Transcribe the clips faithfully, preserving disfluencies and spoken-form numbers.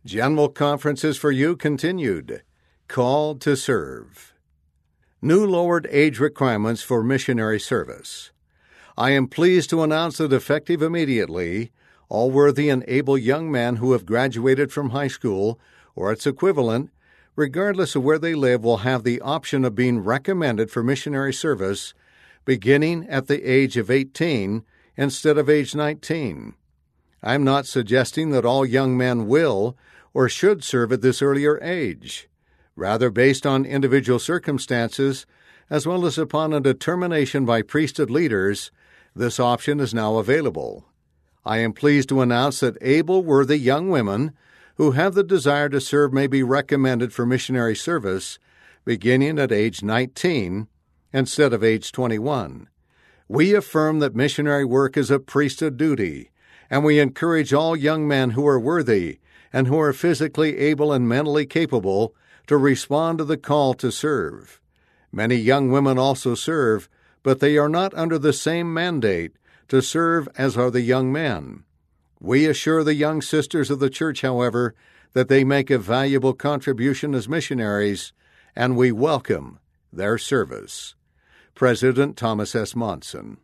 General Conferences for You continued. Called to Serve. New lowered age requirements for missionary service. I am pleased to announce that effective immediately, all worthy and able young men who have graduated from high school or its equivalent, regardless of where they live, will have the option of being recommended for missionary service beginning at the age of eighteen instead of age nineteen. I am not suggesting that all young men will or should serve at this earlier age. Rather, based on individual circumstances, as well as upon a determination by priesthood leaders, this option is now available. I am pleased to announce that able, worthy young women who have the desire to serve may be recommended for missionary service beginning at age nineteen instead of age twenty-one. We affirm that missionary work is a priesthood duty, and we encourage all young men who are worthy and who are physically able and mentally capable to respond to the call to serve. Many young women also serve, but they are not under the same mandate to serve as are the young men. We assure the young sisters of the church, however, that they make a valuable contribution as missionaries, and we welcome their service. President Thomas S. Monson.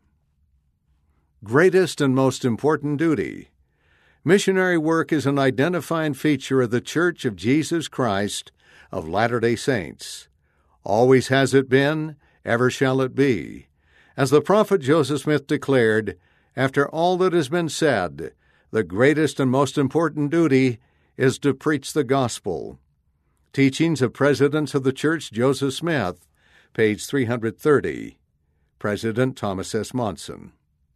Greatest and most important duty. Missionary work is an identifying feature of the Church of Jesus Christ of Latter-day Saints. Always has it been, ever shall it be. As the prophet Joseph Smith declared, after all that has been said, the greatest and most important duty is to preach the gospel. Teachings of Presidents of the Church Joseph Smith, page three hundred thirty. President Thomas S. Monson.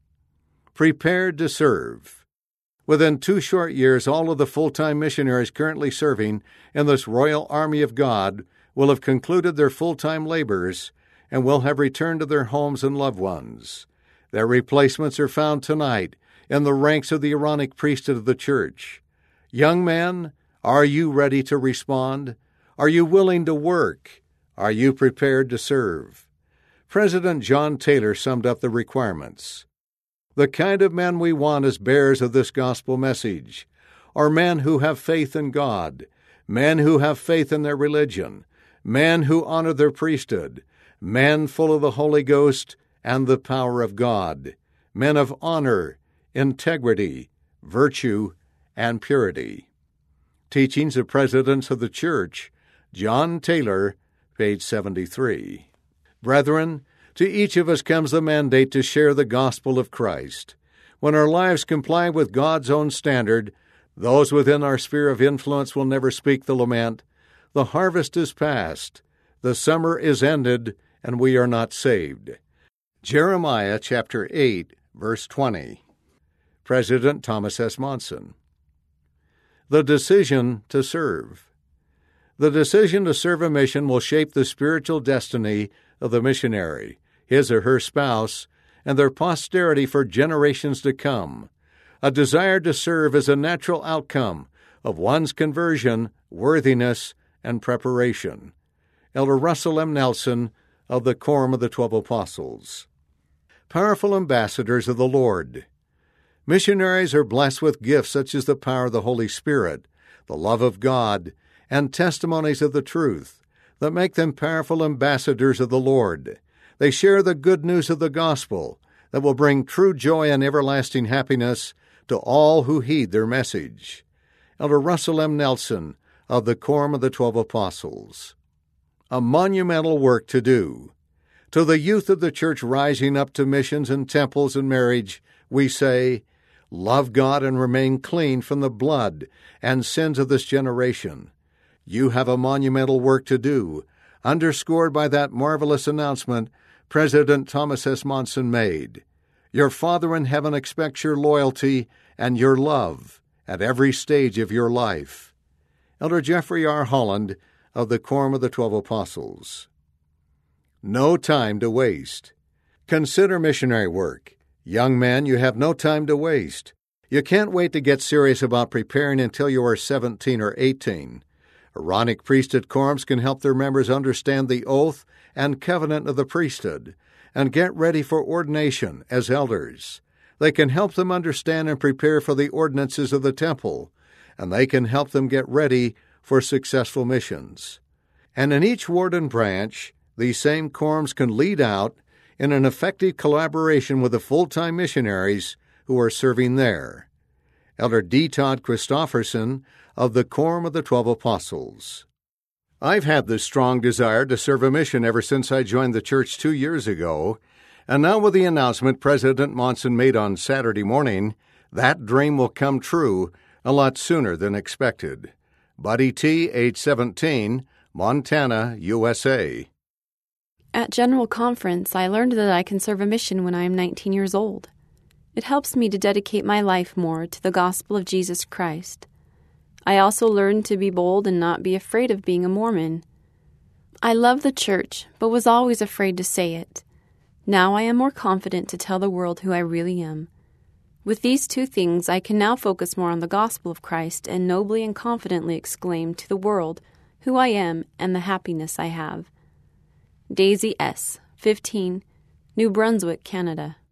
Prepared to serve. Within two short years, all of the full-time missionaries currently serving in this Royal Army of God will have concluded their full-time labors and will have returned to their homes and loved ones. Their replacements are found tonight in the ranks of the Aaronic priesthood of the Church. Young men, are you ready to respond? Are you willing to work? Are you prepared to serve? President John Taylor summed up the requirements. The kind of men we want as bearers of this gospel message are men who have faith in God, men who have faith in their religion, men who honor their priesthood, men full of the Holy Ghost and the power of God, men of honor, integrity, virtue, and purity. Teachings of Presidents of the Church, John Taylor, page seventy-three. Brethren, to each of us comes the mandate to share the gospel of Christ. When our lives comply with God's own standard, those within our sphere of influence will never speak the lament, "The harvest is past, the summer is ended, and we are not saved." Jeremiah chapter eight, verse twenty. President Thomas S. Monson. The decision to serve. The decision to serve a mission will shape the spiritual destiny of the missionary, his or her spouse, and their posterity for generations to come. A desire to serve is a natural outcome of one's conversion, worthiness, and preparation. Elder Russell M. Nelson of the Quorum of the Twelve Apostles. Powerful ambassadors of the Lord. Missionaries are blessed with gifts such as the power of the Holy Spirit, the love of God, and testimonies of the truth that make them powerful ambassadors of the Lord. They share the good news of the gospel that will bring true joy and everlasting happiness to all who heed their message. Elder Russell M. Nelson of the Quorum of the Twelve Apostles. A monumental work to do. To the youth of the church rising up to missions and temples and marriage, we say, love God and remain clean from the blood and sins of this generation. You have a monumental work to do, underscored by that marvelous announcement President Thomas S. Monson made. Your Father in heaven expects your loyalty and your love at every stage of your life. Elder Jeffrey R. Holland of the Quorum of the Twelve Apostles. No time to waste. Consider missionary work. Young men, you have no time to waste. You can't wait to get serious about preparing until you are seventeen or eighteen. Aaronic priesthood quorums can help their members understand the oath and covenant of the priesthood and get ready for ordination as elders. They can help them understand and prepare for the ordinances of the temple and they can help them get ready for successful missions. And in each ward and branch, these same quorums can lead out in an effective collaboration with the full-time missionaries who are serving there. Elder D. Todd Christofferson of the Quorum of the Twelve Apostles. I've had this strong desire to serve a mission ever since I joined the church two years ago, and now with the announcement President Monson made on Saturday morning, that dream will come true a lot sooner than expected. Buddy T., age seventeen, Montana, U S A. At General Conference, I learned that I can serve a mission when I am nineteen years old. It helps me to dedicate my life more to the gospel of Jesus Christ. I also learned to be bold and not be afraid of being a Mormon. I love the church, but was always afraid to say it. Now I am more confident to tell the world who I really am. With these two things, I can now focus more on the gospel of Christ and nobly and confidently exclaim to the world who I am and the happiness I have. Daisy S., fifteen, New Brunswick, Canada.